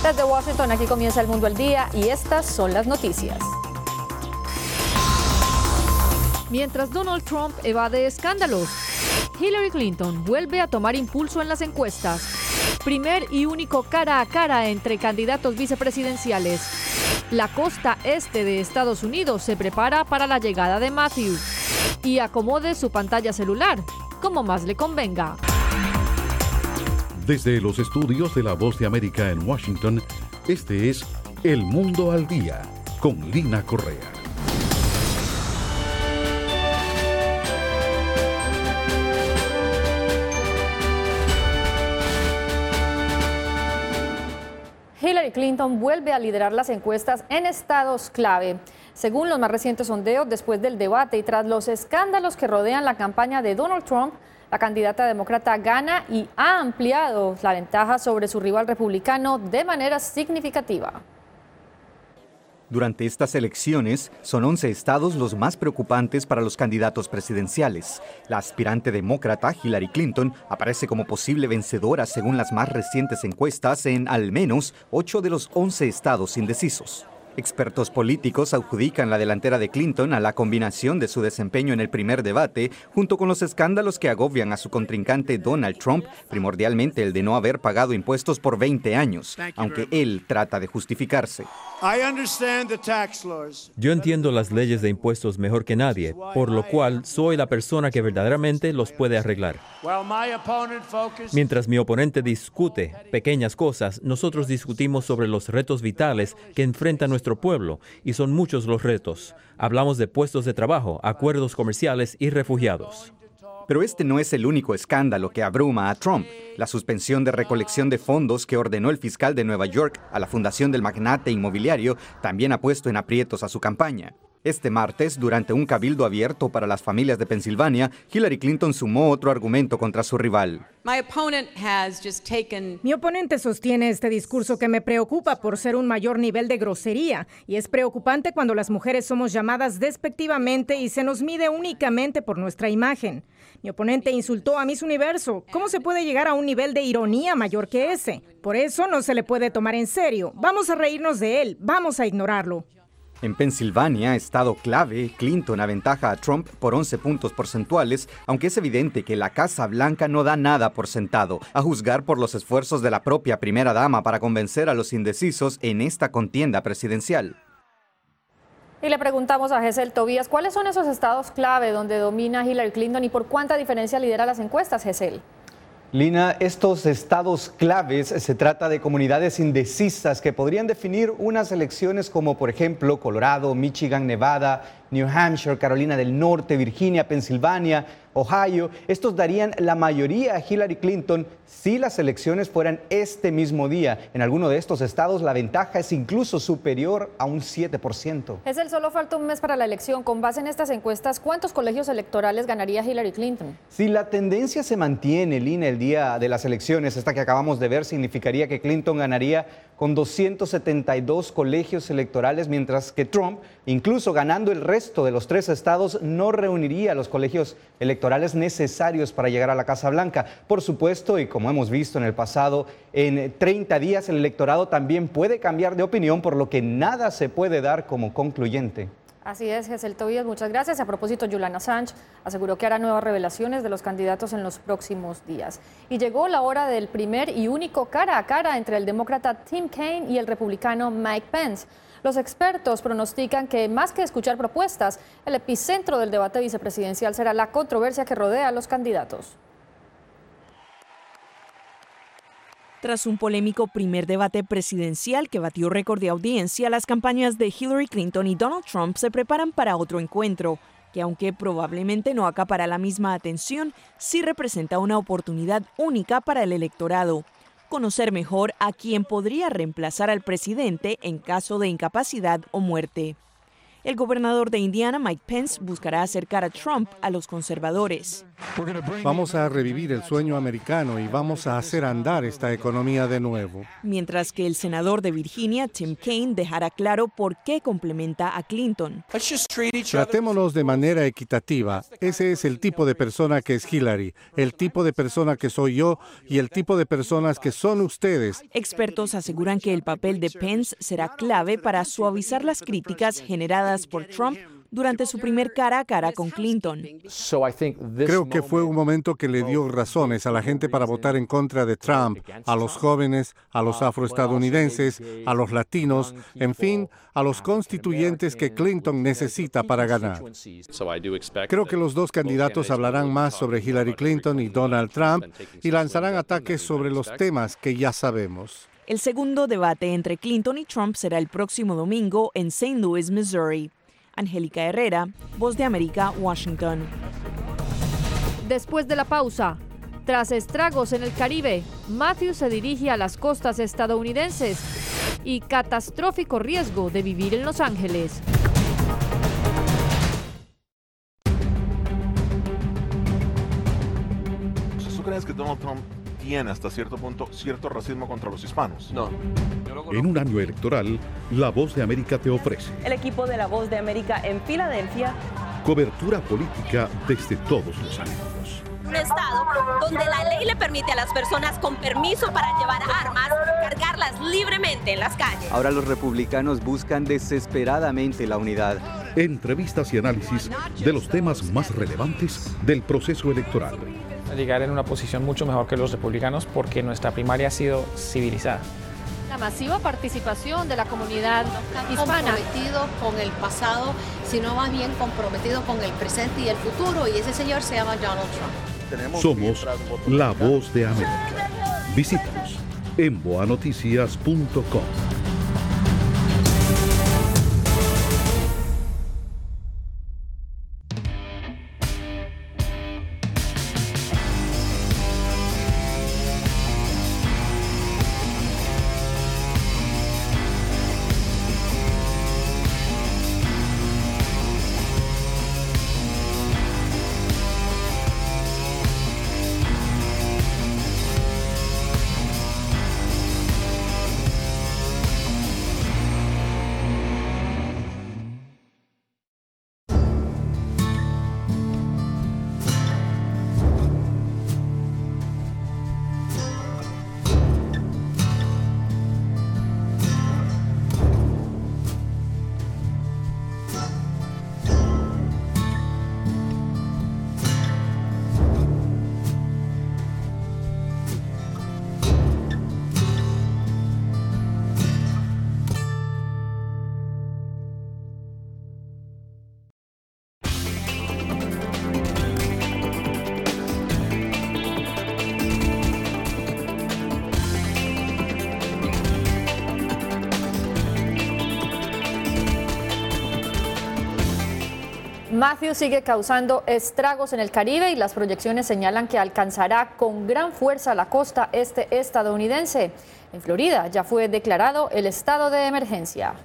Desde Washington, aquí comienza El Mundo al Día y estas son las noticias. Mientras Donald Trump evade escándalos, Hillary Clinton vuelve a tomar impulso en las encuestas. Primer y único cara a cara entre candidatos vicepresidenciales. La costa este de Estados Unidos se prepara para la llegada de Matthew. Y acomode su pantalla celular, como más le convenga. Desde los estudios de La Voz de América en Washington, este es El Mundo al Día, con Lina Correa. Hillary Clinton vuelve a liderar las encuestas en estados clave. Según los más recientes sondeos, después del debate y tras los escándalos que rodean la campaña de Donald Trump, la candidata demócrata gana y ha ampliado la ventaja sobre su rival republicano de manera significativa. Durante estas elecciones, son 11 estados los más preocupantes para los candidatos presidenciales. La aspirante demócrata Hillary Clinton aparece como posible vencedora según las más recientes encuestas en al menos 8 de los 11 estados indecisos. Expertos políticos adjudican la delantera de Clinton a la combinación de su desempeño en el primer debate, junto con los escándalos que agobian a su contrincante Donald Trump, primordialmente el de no haber pagado impuestos por 20 años, aunque él trata de justificarse. Yo entiendo las leyes de impuestos mejor que nadie, por lo cual soy la persona que verdaderamente los puede arreglar. Mientras mi oponente discute pequeñas cosas, nosotros discutimos sobre los retos vitales que enfrenta nuestro pueblo, y son muchos los retos. Hablamos de puestos de trabajo, acuerdos comerciales y refugiados. Pero este no es el único escándalo que abruma a Trump. La suspensión de recolección de fondos que ordenó el fiscal de Nueva York a la fundación del magnate inmobiliario también ha puesto en aprietos a su campaña. Este martes, durante un cabildo abierto para las familias de Pensilvania, Hillary Clinton sumó otro argumento contra su rival. Mi oponente sostiene este discurso que me preocupa por ser un mayor nivel de grosería, y es preocupante cuando las mujeres somos llamadas despectivamente y se nos mide únicamente por nuestra imagen. Mi oponente insultó a Miss Universo. ¿Cómo se puede llegar a un nivel de ironía mayor que ese? Por eso no se le puede tomar en serio. Vamos a reírnos de él, vamos a ignorarlo. En Pensilvania, estado clave, Clinton aventaja a Trump por 11 puntos porcentuales, aunque es evidente que la Casa Blanca no da nada por sentado, a juzgar por los esfuerzos de la propia primera dama para convencer a los indecisos en esta contienda presidencial. Y le preguntamos a Gesell Tobías, ¿cuáles son esos estados clave donde domina Hillary Clinton y por cuánta diferencia lidera las encuestas, Gesell? Lina, estos estados claves se trata de comunidades indecisas que podrían definir unas elecciones como, por ejemplo, Colorado, Michigan, Nevada, New Hampshire, Carolina del Norte, Virginia, Pensilvania, Ohio. Estos darían la mayoría a Hillary Clinton si las elecciones fueran este mismo día. En alguno de estos estados la ventaja es incluso superior a un 7%. Gesell, solo falta un mes para la elección. Con base en estas encuestas, ¿cuántos colegios electorales ganaría Hillary Clinton? Si la tendencia se mantiene, Lina, el día de las elecciones, esta que acabamos de ver, significaría que Clinton ganaría con 272 colegios electorales, mientras que Trump, incluso ganando el resto de los 3 estados, no reuniría los colegios electorales necesarios para llegar a la Casa Blanca. Por supuesto, y como hemos visto en el pasado, en 30 días el electorado también puede cambiar de opinión, por lo que nada se puede dar como concluyente. Así es, Gesell Tobías, muchas gracias. A propósito, Julian Assange aseguró que hará nuevas revelaciones de los candidatos en los próximos días. Y llegó la hora del primer y único cara a cara entre el demócrata Tim Kaine y el republicano Mike Pence. Los expertos pronostican que más que escuchar propuestas, el epicentro del debate vicepresidencial será la controversia que rodea a los candidatos. Tras un polémico primer debate presidencial que batió récord de audiencia, las campañas de Hillary Clinton y Donald Trump se preparan para otro encuentro, que aunque probablemente no acapará la misma atención, sí representa una oportunidad única para el electorado. Conocer mejor a quién podría reemplazar al presidente en caso de incapacidad o muerte. El gobernador de Indiana, Mike Pence, buscará acercar a Trump a los conservadores. Vamos a revivir el sueño americano y vamos a hacer andar esta economía de nuevo. Mientras que el senador de Virginia, Tim Kaine, dejará claro por qué complementa a Clinton. Tratémonos de manera equitativa. Ese es el tipo de persona que es Hillary, el tipo de persona que soy yo y el tipo de personas que son ustedes. Expertos aseguran que el papel de Pence será clave para suavizar las críticas generadas por Trump durante su primer cara a cara con Clinton. Creo que fue un momento que le dio razones a la gente para votar en contra de Trump, a los jóvenes, a los afroestadounidenses, a los latinos, en fin, a los constituyentes que Clinton necesita para ganar. Creo que los dos candidatos hablarán más sobre Hillary Clinton y Donald Trump y lanzarán ataques sobre los temas que ya sabemos. El segundo debate entre Clinton y Trump será el próximo domingo en St. Louis, Missouri. Angélica Herrera, Voz de América, Washington. Después de la pausa, tras estragos en el Caribe, Matthew se dirige a las costas estadounidenses y catastrófico riesgo de vivir en Los Ángeles. ¿Tú crees que Donald Trump tiene hasta cierto punto cierto racismo contra los hispanos? No. En un año electoral, La Voz de América te ofrece el equipo de La Voz de América en Filadelfia. Cobertura política desde todos los ángulos. Un estado donde la ley le permite a las personas con permiso para llevar armas cargarlas libremente en las calles. Ahora los republicanos buscan desesperadamente la unidad. Entrevistas y análisis de los temas más relevantes del proceso electoral. Llegar en una posición mucho mejor que los republicanos porque nuestra primaria ha sido civilizada. La masiva participación de la comunidad hispana. Comprometido con el pasado, sino más bien comprometido con el presente y el futuro, y ese señor se llama Donald Trump. Somos La Voz de América. Visítanos en boanoticias.com. Matthew sigue causando estragos en el Caribe y las proyecciones señalan que alcanzará con gran fuerza la costa este estadounidense. En Florida ya fue declarado el estado de emergencia.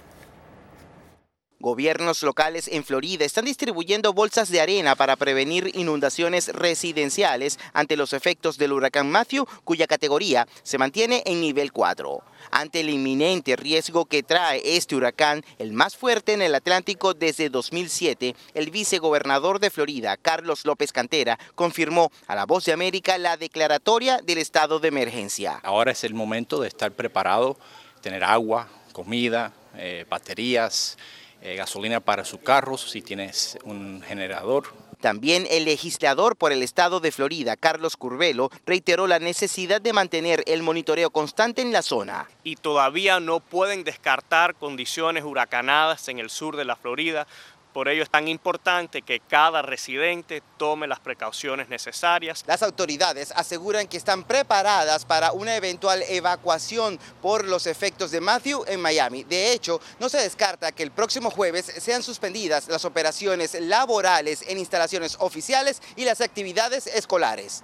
Gobiernos locales en Florida están distribuyendo bolsas de arena para prevenir inundaciones residenciales ante los efectos del huracán Matthew, cuya categoría se mantiene en nivel 4. Ante el inminente riesgo que trae este huracán, el más fuerte en el Atlántico desde 2007, el vicegobernador de Florida, Carlos López Cantera, confirmó a La Voz de América la declaratoria del estado de emergencia. Ahora es el momento de estar preparado, tener agua, comida, baterías, gasolina para sus carros, si tienes un generador. También el legislador por el estado de Florida, Carlos Curbelo, reiteró la necesidad de mantener el monitoreo constante en la zona. Y todavía no pueden descartar condiciones huracanadas en el sur de la Florida. Por ello es tan importante que cada residente tome las precauciones necesarias. Las autoridades aseguran que están preparadas para una eventual evacuación por los efectos de Matthew en Miami. De hecho, no se descarta que el próximo jueves sean suspendidas las operaciones laborales en instalaciones oficiales y las actividades escolares.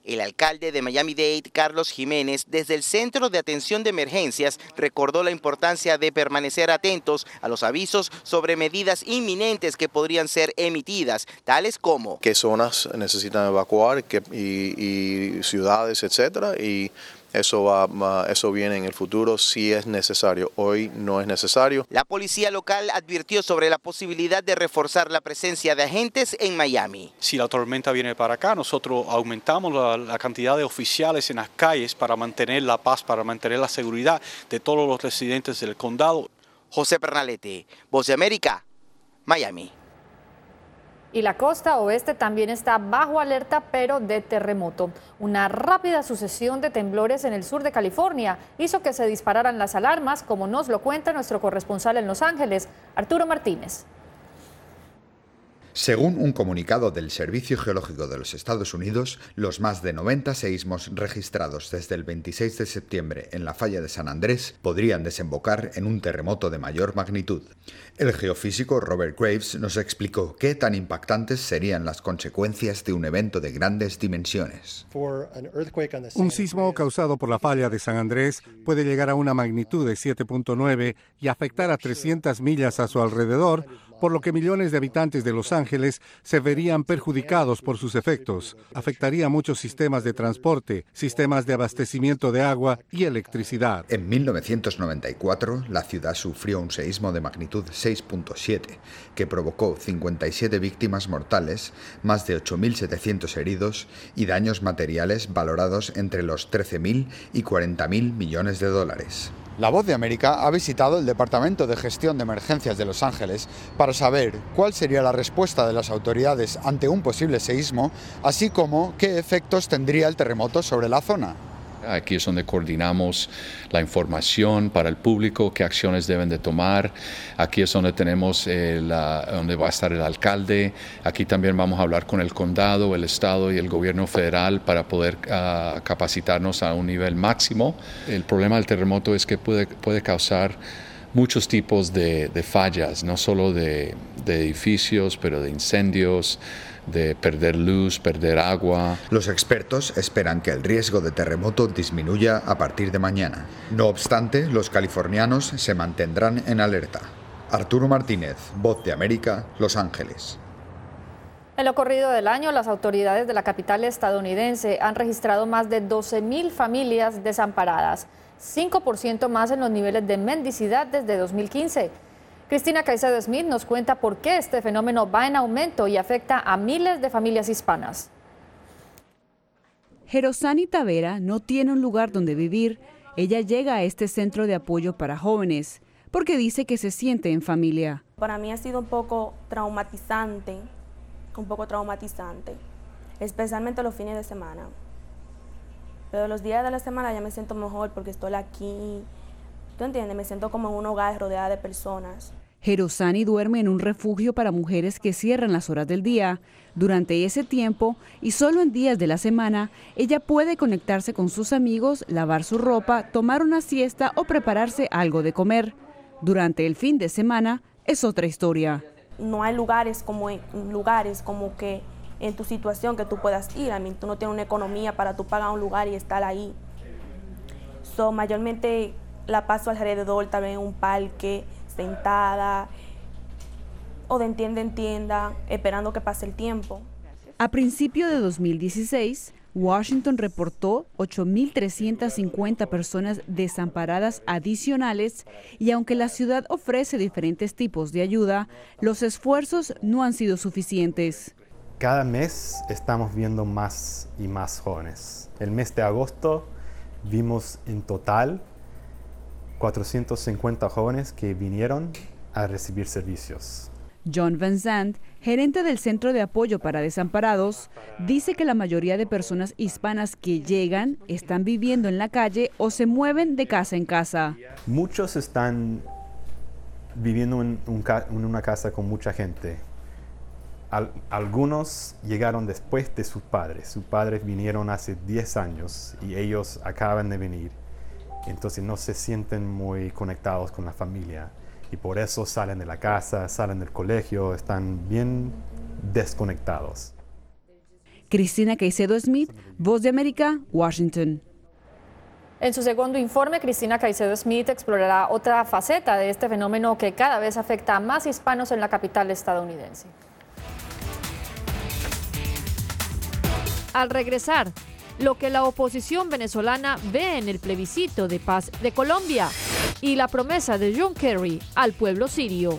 El alcalde de Miami-Dade, Carlos Jiménez, desde el Centro de Atención de Emergencias, recordó la importancia de permanecer atentos a los avisos sobre medidas inminentes que podrían ser emitidas, tales como qué zonas necesitan evacuar y ciudades, etcétera, y eso viene en el futuro si es necesario. Hoy no es necesario. La policía local advirtió sobre la posibilidad de reforzar la presencia de agentes en Miami. Si la tormenta viene para acá, nosotros aumentamos la cantidad de oficiales en las calles para mantener la paz, para mantener la seguridad de todos los residentes del condado. José Pernalete, Voz de América, Miami. Y la costa oeste también está bajo alerta, pero de terremoto. Una rápida sucesión de temblores en el sur de California hizo que se dispararan las alarmas, como nos lo cuenta nuestro corresponsal en Los Ángeles, Arturo Martínez. Según un comunicado del Servicio Geológico de los Estados Unidos, los más de 90 seísmos registrados desde el 26 de septiembre en la falla de San Andrés podrían desembocar en un terremoto de mayor magnitud. El geofísico Robert Graves nos explicó qué tan impactantes serían las consecuencias de un evento de grandes dimensiones. Un sismo causado por la falla de San Andrés puede llegar a una magnitud de 7.9 y afectar a 300 millas a su alrededor, por lo que millones de habitantes de Los Ángeles se verían perjudicados por sus efectos. Afectaría muchos sistemas de transporte, sistemas de abastecimiento de agua y electricidad. En 1994, la ciudad sufrió un seísmo de magnitud 6.7, que provocó 57 víctimas mortales, más de 8.700 heridos y daños materiales valorados entre los 13.000 y 40.000 millones de dólares. La Voz de América ha visitado el Departamento de Gestión de Emergencias de Los Ángeles para saber cuál sería la respuesta de las autoridades ante un posible seísmo, así como qué efectos tendría el terremoto sobre la zona. Aquí es donde coordinamos la información para el público, qué acciones deben de tomar. Aquí es donde tenemos donde va a estar el alcalde. Aquí también vamos a hablar con el condado, el estado y el gobierno federal para poder capacitarnos a un nivel máximo. El problema del terremoto es que puede causar muchos tipos de fallas, no solo de edificios, pero de incendios, de perder luz, perder agua. Los expertos esperan que el riesgo de terremoto disminuya a partir de mañana. No obstante, los californianos se mantendrán en alerta. Arturo Martínez, Voz de América, Los Ángeles. En lo corrido del año, las autoridades de la capital estadounidense han registrado más de 12.000 familias desamparadas, 5% más en los niveles de mendicidad desde 2015. Cristina Caicedo Smith nos cuenta por qué este fenómeno va en aumento y afecta a miles de familias hispanas. Jerosani Tavera no tiene un lugar donde vivir. Ella llega a este centro de apoyo para jóvenes porque dice que se siente en familia. Para mí ha sido un poco traumatizante, especialmente los fines de semana. Pero los días de la semana ya me siento mejor porque estoy aquí. ¿Tú entiendes? Me siento como en un hogar rodeada de personas. Jerosani duerme en un refugio para mujeres que cierran las horas del día. Durante ese tiempo, y solo en días de la semana, ella puede conectarse con sus amigos, lavar su ropa, tomar una siesta o prepararse algo de comer. Durante el fin de semana, es otra historia. No hay lugares como que en tu situación que tú puedas ir. Tú no tienes una economía para tú pagar un lugar y estar ahí. Mayormente la paso alrededor, tal vez en un parque, sentada o de tienda en tienda, esperando que pase el tiempo. A principio de 2016, Washington reportó 8.350 personas desamparadas adicionales y aunque la ciudad ofrece diferentes tipos de ayuda, los esfuerzos no han sido suficientes. Cada mes estamos viendo más y más jóvenes. El mes de agosto vimos en total 450 jóvenes que vinieron a recibir servicios. John Van Zandt, gerente del Centro de Apoyo para Desamparados, dice que la mayoría de personas hispanas que llegan están viviendo en la calle o se mueven de casa en casa. Muchos están viviendo en una casa con mucha gente. Algunos llegaron después de sus padres. Sus padres vinieron hace 10 años y ellos acaban de venir. Entonces no se sienten muy conectados con la familia y por eso salen de la casa, salen del colegio, están bien desconectados. Cristina Caicedo Smith, Voz de América, Washington. En su segundo informe, Cristina Caicedo Smith explorará otra faceta de este fenómeno que cada vez afecta a más hispanos en la capital estadounidense. Al regresar, lo que la oposición venezolana ve en el plebiscito de paz de Colombia y la promesa de John Kerry al pueblo sirio.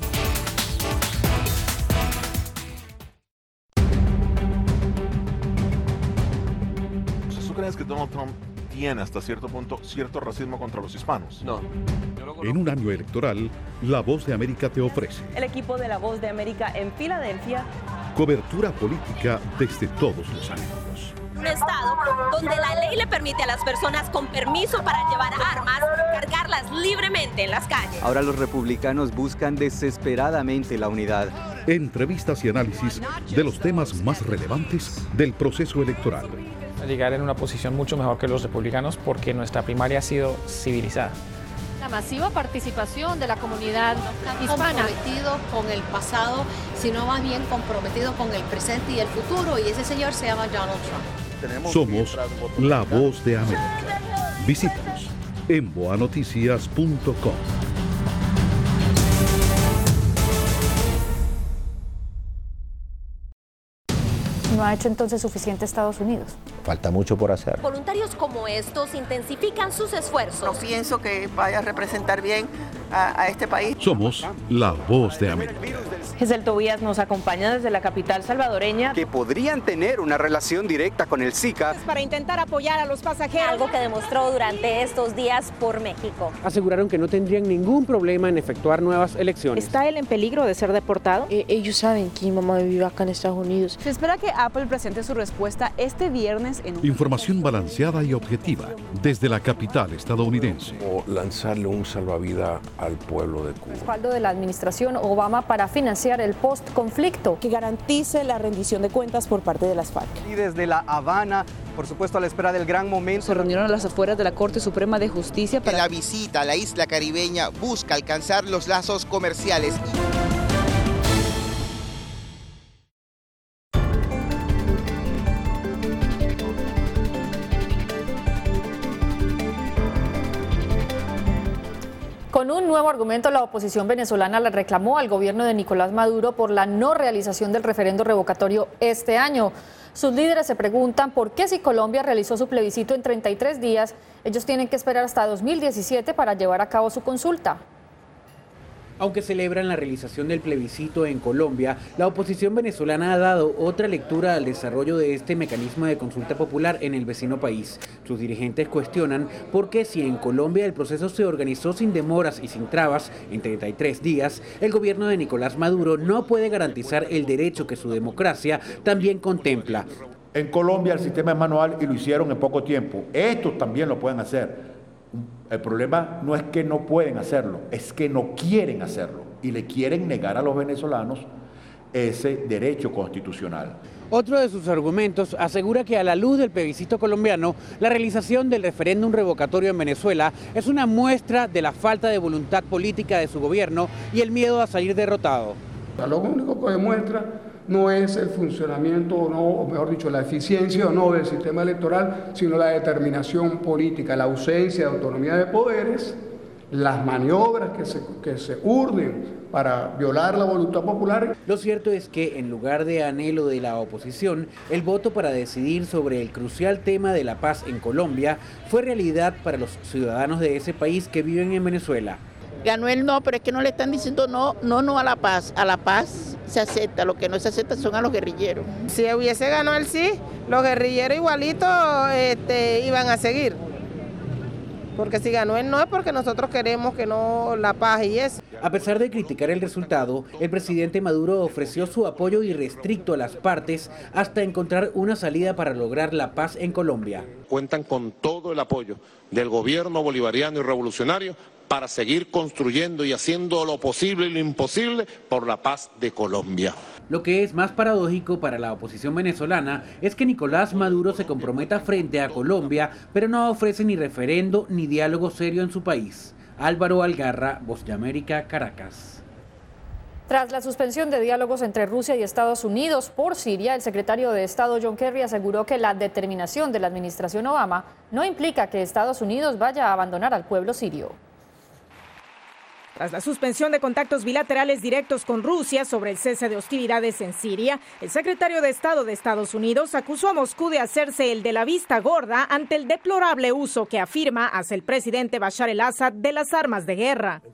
¿Tú crees que Donald Trump tiene hasta cierto punto cierto racismo contra los hispanos? No. En un año electoral, La Voz de América te ofrece El equipo de La Voz de América en Filadelfia. cobertura política desde todos los ángulos. Un estado donde la ley le permite a las personas con permiso para llevar armas cargarlas libremente en las calles. Ahora los republicanos buscan desesperadamente la unidad. Entrevistas y análisis de los temas más relevantes del proceso electoral. Llegar en una posición mucho mejor que los republicanos porque nuestra primaria ha sido civilizada. La masiva participación de la comunidad hispana. Comprometido con el pasado, sino más bien comprometido con el presente y el futuro, y ese señor se llama Donald Trump. Somos La Voz de América. Visítanos en boanoticias.com. ¿No ha hecho entonces suficiente Estados Unidos? Falta mucho por hacer. Voluntarios como estos intensifican sus esfuerzos. No pienso que vaya a representar bien a este país. Somos La Voz de América. Giselle Tobías nos acompaña desde la capital salvadoreña. Que podrían tener una relación directa con el Zika. Para intentar apoyar a los pasajeros. Algo que demostró durante estos días por México. Aseguraron que no tendrían ningún problema en efectuar nuevas elecciones. ¿Está él en peligro de ser deportado? Ellos saben que mi mamá vive acá en Estados Unidos. Se espera que Apple presente su respuesta este viernes en un... Información balanceada y objetiva desde la capital estadounidense. O lanzarle un salvavidas al pueblo de Cuba. Respaldo de la administración Obama para financiar el post-conflicto. Que garantice la rendición de cuentas por parte de las FARC. Y desde La Habana, por supuesto a la espera del gran momento. Se reunieron a las afueras de la Corte Suprema de Justicia para... La visita a la isla caribeña busca alcanzar los lazos comerciales. Con un nuevo argumento, la oposición venezolana le reclamó al gobierno de Nicolás Maduro por la no realización del referendo revocatorio este año. Sus líderes se preguntan por qué si Colombia realizó su plebiscito en 33 días, ellos tienen que esperar hasta 2017 para llevar a cabo su consulta. Aunque celebran la realización del plebiscito en Colombia, la oposición venezolana ha dado otra lectura al desarrollo de este mecanismo de consulta popular en el vecino país. Sus dirigentes cuestionan por qué si en Colombia el proceso se organizó sin demoras y sin trabas en 33 días, el gobierno de Nicolás Maduro no puede garantizar el derecho que su democracia también contempla. En Colombia el sistema es manual y lo hicieron en poco tiempo. Estos también lo pueden hacer. El problema no es que no pueden hacerlo, es que no quieren hacerlo y le quieren negar a los venezolanos ese derecho constitucional. Otro de sus argumentos asegura que a la luz del plebiscito colombiano, la realización del referéndum revocatorio en Venezuela es una muestra de la falta de voluntad política de su gobierno y el miedo a salir derrotado. Lo único que demuestra no es el funcionamiento o no, o mejor dicho, la eficiencia o no del sistema electoral, sino la determinación política, la ausencia de autonomía de poderes, las maniobras que se urden para violar la voluntad popular. Lo cierto es que, en lugar de anhelo de la oposición, el voto para decidir sobre el crucial tema de la paz en Colombia fue realidad para los ciudadanos de ese país que viven en Venezuela. Ganó el no, pero es que no le están diciendo no a la paz. A la paz se acepta, lo que no se acepta son a los guerrilleros. Si hubiese ganado el sí, los guerrilleros igualitos iban a seguir. Porque si ganó el no es porque nosotros queremos que no la paz y eso. A pesar de criticar el resultado, el presidente Maduro ofreció su apoyo irrestricto a las partes hasta encontrar una salida para lograr la paz en Colombia. Cuentan con todo el apoyo del gobierno bolivariano y revolucionario para seguir construyendo y haciendo lo posible y lo imposible por la paz de Colombia. Lo que es más paradójico para la oposición venezolana es que Nicolás Maduro se comprometa frente a Colombia, pero no ofrece ni referendo ni diálogo serio en su país. Álvaro Algarra, Voz de América, Caracas. Tras la suspensión de diálogos entre Rusia y Estados Unidos por Siria, el secretario de Estado John Kerry aseguró que la determinación de la administración Obama no implica que Estados Unidos vaya a abandonar al pueblo sirio. Tras la suspensión de contactos bilaterales directos con Rusia sobre el cese de hostilidades en Siria, el secretario de Estado de Estados Unidos acusó a Moscú de hacerse el de la vista gorda ante el deplorable uso que afirma hace el presidente Bashar al-Assad de las armas de guerra.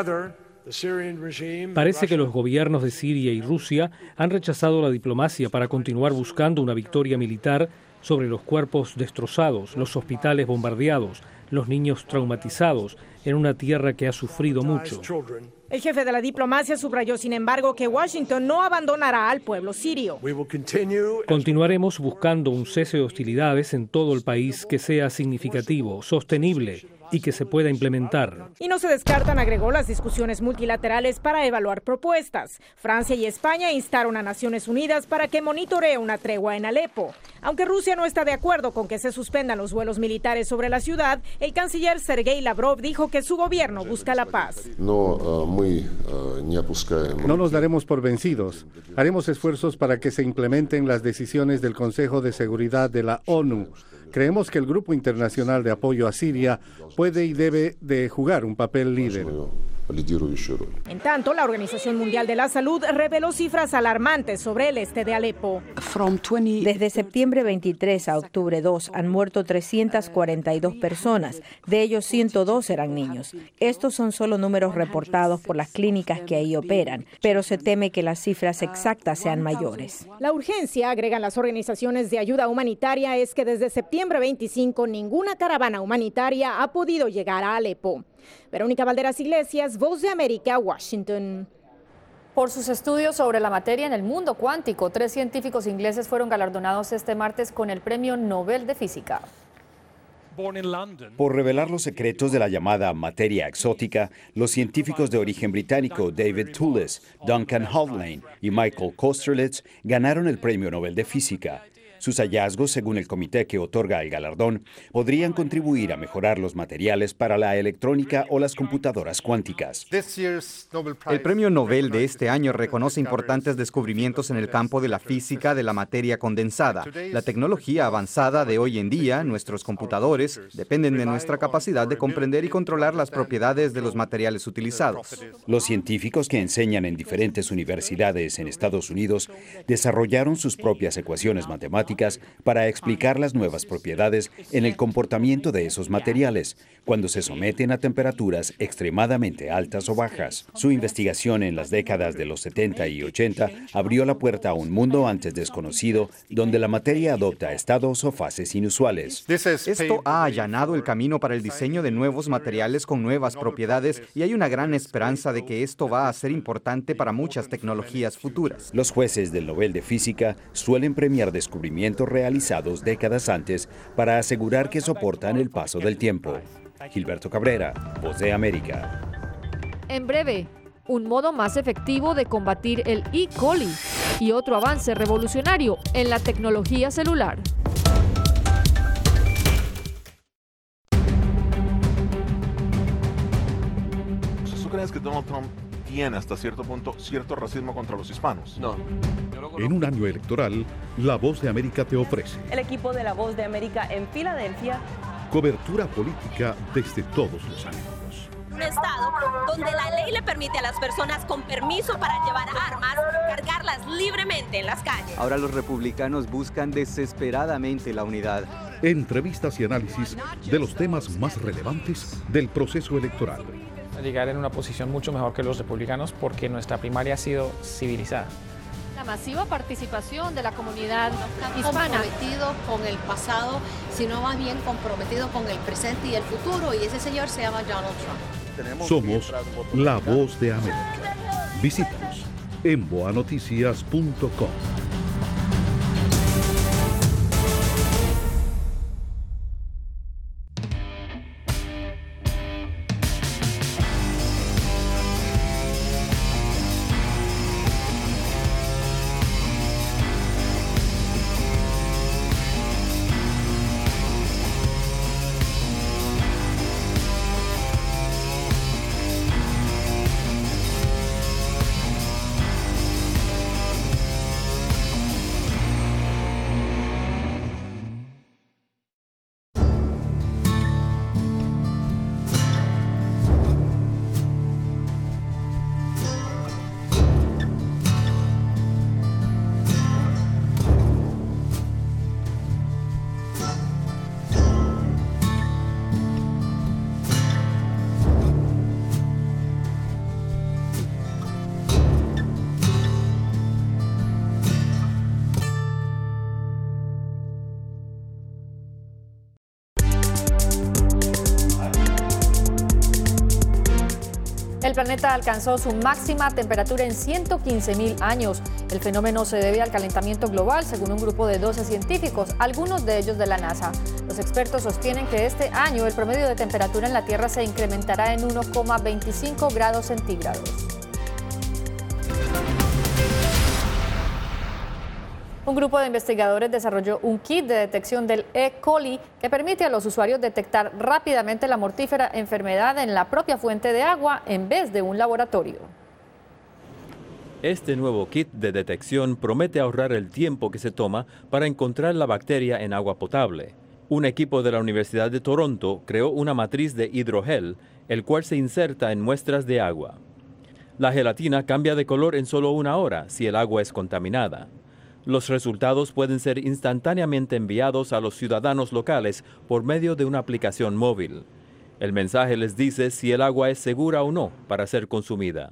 Parece que los gobiernos de Siria y Rusia han rechazado la diplomacia para continuar buscando una victoria militar sobre los cuerpos destrozados, los hospitales bombardeados, los niños traumatizados en una tierra que ha sufrido mucho. El jefe de la diplomacia subrayó, sin embargo, que Washington no abandonará al pueblo sirio. Continuaremos buscando un cese de hostilidades en todo el país que sea significativo, sostenible y que se pueda implementar. Y no se descartan, agregó, las discusiones multilaterales para evaluar propuestas. Francia y España instaron a Naciones Unidas para que monitoree una tregua en Alepo. Aunque Rusia no está de acuerdo con que se suspendan los vuelos militares sobre la ciudad, el canciller Sergei Lavrov dijo que su gobierno busca la paz. No nos daremos por vencidos. Haremos esfuerzos para que se implementen las decisiones del Consejo de Seguridad de la ONU. Creemos que el Grupo Internacional de Apoyo a Siria puede y debe de jugar un papel líder. En tanto, la Organización Mundial de la Salud reveló cifras alarmantes sobre el este de Alepo. Desde septiembre 23 a octubre 2 han muerto 342 personas, de ellos 102 eran niños. Estos son solo números reportados por las clínicas que ahí operan, pero se teme que las cifras exactas sean mayores. La urgencia, agregan las organizaciones de ayuda humanitaria, es que desde septiembre 25 ninguna caravana humanitaria ha podido llegar a Alepo. Verónica Valderas Iglesias, Voz de América, Washington. Por sus estudios sobre la materia en el mundo cuántico, 3 científicos ingleses fueron galardonados este martes con el Premio Nobel de Física. Por revelar los secretos de la llamada materia exótica, los científicos de origen británico David Toulis, Duncan Haldane y Michael Kosterlitz ganaron el Premio Nobel de Física. Sus hallazgos, según el comité que otorga el galardón, podrían contribuir a mejorar los materiales para la electrónica o las computadoras cuánticas. El Premio Nobel de este año reconoce importantes descubrimientos en el campo de la física de la materia condensada. La tecnología avanzada de hoy en día, nuestros computadores, dependen de nuestra capacidad de comprender y controlar las propiedades de los materiales utilizados. Los científicos que enseñan en diferentes universidades en Estados Unidos desarrollaron sus propias ecuaciones matemáticas para explicar las nuevas propiedades en el comportamiento de esos materiales cuando se someten a temperaturas extremadamente altas o bajas. Su investigación en las décadas de los 70 y 80 abrió la puerta a un mundo antes desconocido donde la materia adopta estados o fases inusuales. Esto ha allanado el camino para el diseño de nuevos materiales con nuevas propiedades y hay una gran esperanza de que esto va a ser importante para muchas tecnologías futuras. Los jueces del Nobel de Física suelen premiar descubrimientos realizados décadas antes para asegurar que soportan el paso del tiempo. Gilberto Cabrera, Voz de América. En breve, un modo más efectivo de combatir el E. coli y otro avance revolucionario en la tecnología celular. ¿Tú crees que Donald Trump tiene hasta cierto punto cierto racismo contra los hispanos? No. En un año electoral, La Voz de América te ofrece El equipo de La Voz de América en Filadelfia. cobertura política desde todos los ángulos. Un estado donde la ley le permite a las personas con permiso para llevar armas cargarlas libremente en las calles. Ahora los republicanos buscan desesperadamente la unidad. Entrevistas y análisis de los temas más relevantes del proceso electoral. Llegar en una posición mucho mejor que los republicanos porque nuestra primaria ha sido civilizada. La masiva participación de la comunidad hispana. Comprometido con el pasado, sino más bien comprometido con el presente y el futuro, y ese señor se llama Donald Trump. Somos La Voz de América. Visítanos en boanoticias.com. El planeta alcanzó su máxima temperatura en 115.000 años. El fenómeno se debe al calentamiento global, según un grupo de 12 científicos, algunos de ellos de la NASA. Los expertos sostienen que este año el promedio de temperatura en la Tierra se incrementará en 1,25 grados centígrados. Un grupo de investigadores desarrolló un kit de detección del E. coli que permite a los usuarios detectar rápidamente la mortífera enfermedad en la propia fuente de agua en vez de un laboratorio. Este nuevo kit de detección promete ahorrar el tiempo que se toma para encontrar la bacteria en agua potable. Un equipo de la Universidad de Toronto creó una matriz de hidrogel, el cual se inserta en muestras de agua. La gelatina cambia de color en solo 1 hora si el agua es contaminada. Los resultados pueden ser instantáneamente enviados a los ciudadanos locales por medio de una aplicación móvil. El mensaje les dice si el agua es segura o no para ser consumida.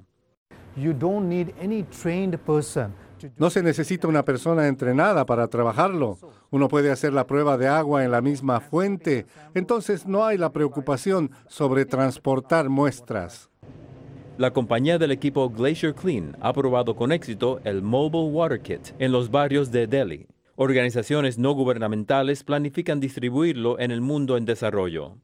No se necesita una persona entrenada para trabajarlo. Uno puede hacer la prueba de agua en la misma fuente. Entonces no hay la preocupación sobre transportar muestras. La compañía del equipo Glacier Clean ha probado con éxito el Mobile Water Kit en los barrios de Delhi. Organizaciones no gubernamentales planifican distribuirlo en el mundo en desarrollo.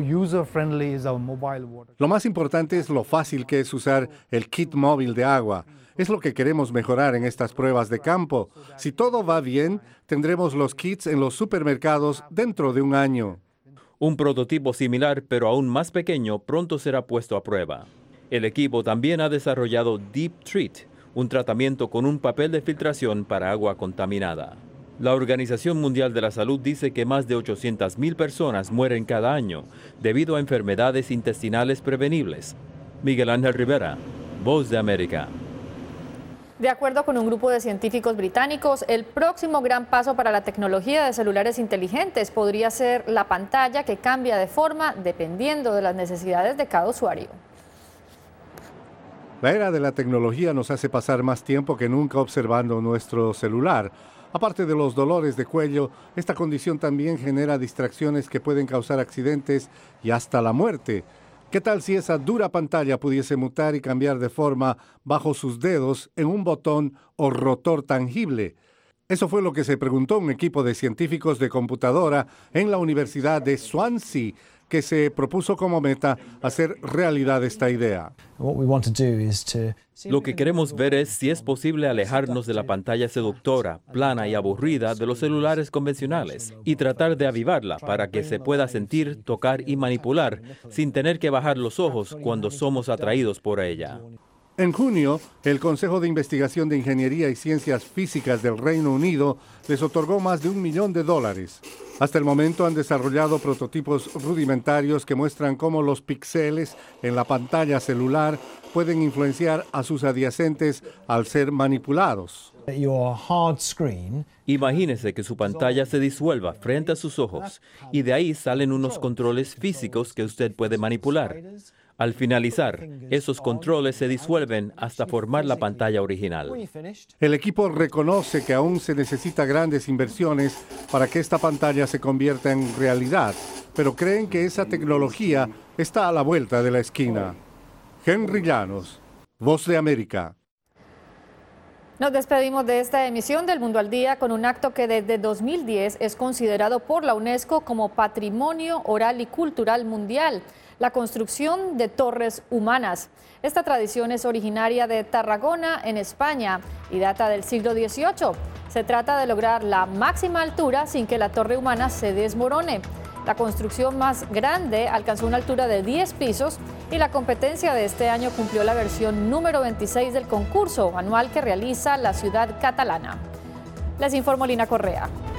Lo más importante es lo fácil que es usar el kit móvil de agua. Es lo que queremos mejorar en estas pruebas de campo. Si todo va bien, tendremos los kits en los supermercados dentro de 1 año. Un prototipo similar, pero aún más pequeño, pronto será puesto a prueba. El equipo también ha desarrollado Deep Treat, un tratamiento con un papel de filtración para agua contaminada. La Organización Mundial de la Salud dice que más de 800.000 personas mueren cada año debido a enfermedades intestinales prevenibles. Miguel Ángel Rivera, Voz de América. De acuerdo con un grupo de científicos británicos, el próximo gran paso para la tecnología de celulares inteligentes podría ser la pantalla que cambia de forma dependiendo de las necesidades de cada usuario. La era de la tecnología nos hace pasar más tiempo que nunca observando nuestro celular. Aparte de los dolores de cuello, esta condición también genera distracciones que pueden causar accidentes y hasta la muerte. ¿Qué tal si esa dura pantalla pudiese mutar y cambiar de forma bajo sus dedos en un botón o rotor tangible? Eso fue lo que se preguntó un equipo de científicos de computadora en la Universidad de Swansea, que se propuso como meta hacer realidad esta idea. Lo que queremos ver es si es posible alejarnos de la pantalla seductora, plana y aburrida de los celulares convencionales y tratar de avivarla para que se pueda sentir, tocar y manipular sin tener que bajar los ojos cuando somos atraídos por ella. En junio, el Consejo de Investigación de Ingeniería y Ciencias Físicas del Reino Unido les otorgó más de $1 millón. Hasta el momento han desarrollado prototipos rudimentarios que muestran cómo los píxeles en la pantalla celular pueden influenciar a sus adyacentes al ser manipulados. Imagínese que su pantalla se disuelva frente a sus ojos y de ahí salen unos controles físicos que usted puede manipular. Al finalizar, esos controles se disuelven hasta formar la pantalla original. El equipo reconoce que aún se necesita grandes inversiones para que esta pantalla se convierta en realidad, pero creen que esa tecnología está a la vuelta de la esquina. Henry Llanos, Voz de América. Nos despedimos de esta emisión del Mundo al Día con un acto que desde 2010 es considerado por la UNESCO como Patrimonio Oral y Cultural Mundial: la construcción de torres humanas. Esta tradición es originaria de Tarragona, en España, y data del siglo XVIII. Se trata de lograr la máxima altura sin que la torre humana se desmorone. La construcción más grande alcanzó una altura de 10 pisos y la competencia de este año cumplió la versión número 26 del concurso anual que realiza la ciudad catalana. Les informó Lina Correa.